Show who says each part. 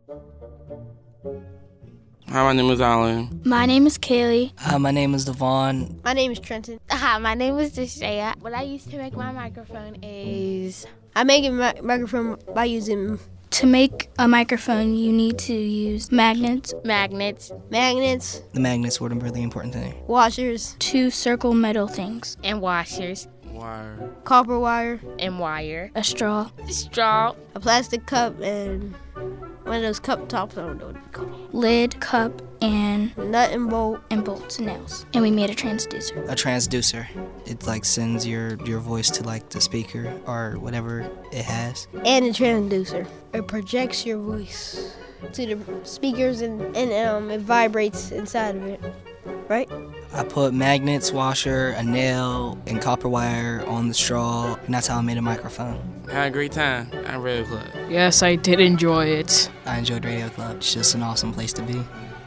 Speaker 1: Hi, my name is Alan.
Speaker 2: My name is Kaylee.
Speaker 3: My name is Devon.
Speaker 4: My name is Trenton.
Speaker 5: Hi, my name is Deshaya. What I use to make my microphone is...
Speaker 4: I make a microphone by using...
Speaker 2: To make a microphone, you need to use magnets,
Speaker 4: The magnets,
Speaker 3: were the really important thing.
Speaker 4: washers,
Speaker 2: 2 circle metal things,
Speaker 5: and washers,
Speaker 1: Wire.
Speaker 4: copper wire,
Speaker 5: and wire,
Speaker 2: a straw,
Speaker 4: a plastic cup, and one of those cup tops. I don't know what they're called.
Speaker 2: lid, cup, and
Speaker 4: Nut and bolt.
Speaker 2: bolts and nails. And we made a transducer.
Speaker 3: A transducer. It like sends your voice to like the speaker or whatever it has.
Speaker 4: And a transducer. It projects your voice to the speakers and it vibrates inside of it. Right?
Speaker 3: I put magnets, washer, a nail, and copper wire on the straw, and that's how I made a microphone.
Speaker 1: Had a great time at Radio Club.
Speaker 6: Yes, I did enjoy it.
Speaker 3: I enjoyed Radio Club. It's just an awesome place to be.